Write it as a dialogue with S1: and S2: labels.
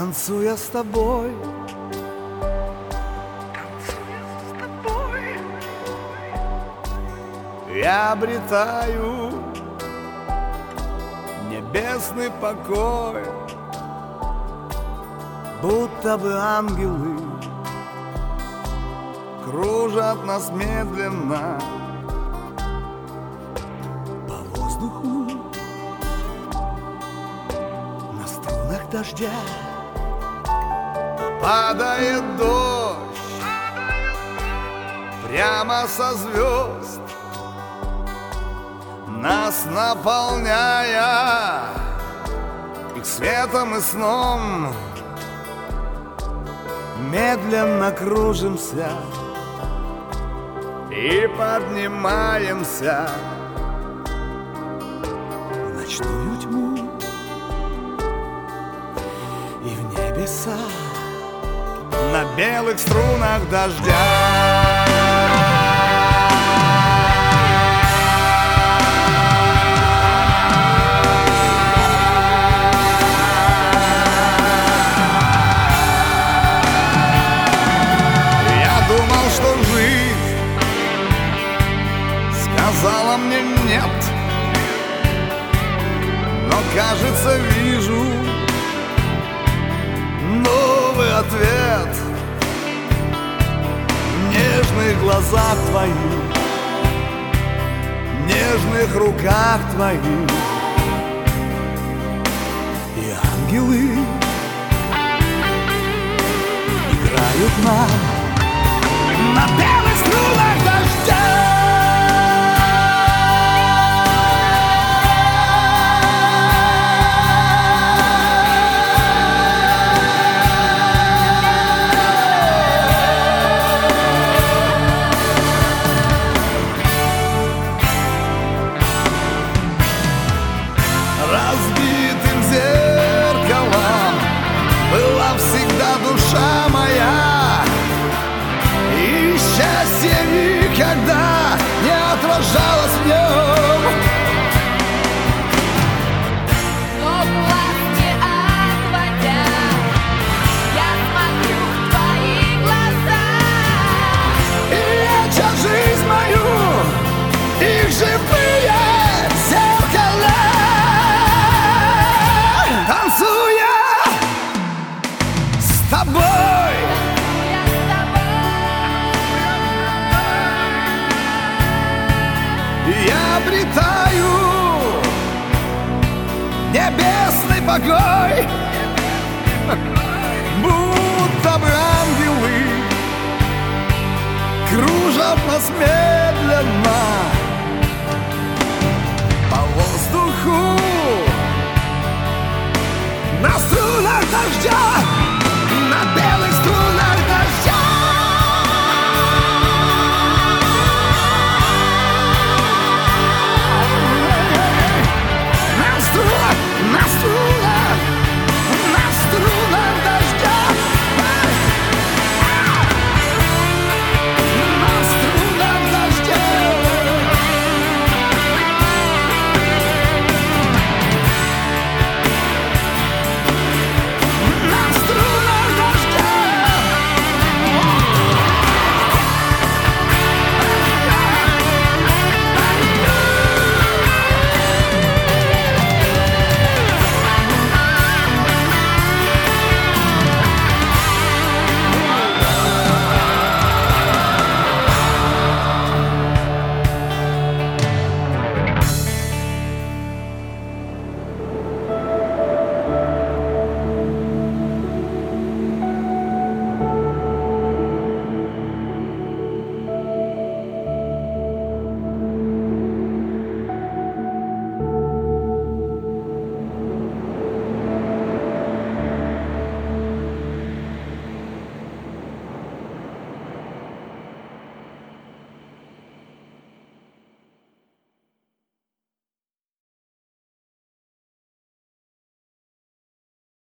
S1: танцуя с тобой. Я обретаю небесный покой, будто бы ангелы кружат нас медленно по воздуху на струнах дождя. Падает дождь прямо со звезд, нас наполняя их светом и сном. Медленно кружимся и поднимаемся в ночную тьму и в небеса на белых струнах дождя. Сказала мне нет, но, кажется, вижу новый ответ в нежных глазах твоих, в нежных руках твоих. И ангелы играют нам на белых струнах дождя. Разбитым зеркалом была всегда душа моя, и счастье никогда не отражалось в нем.
S2: Но глаз не отводя, я смотрю в твои глаза,
S1: И лечат жизнь мою их живые зеркала. Танцуя с тобой,
S2: я с тобой.
S1: я обретаю небесный покой, будто бы ангелы кружат нас медленно по воздуху на струнах дождя.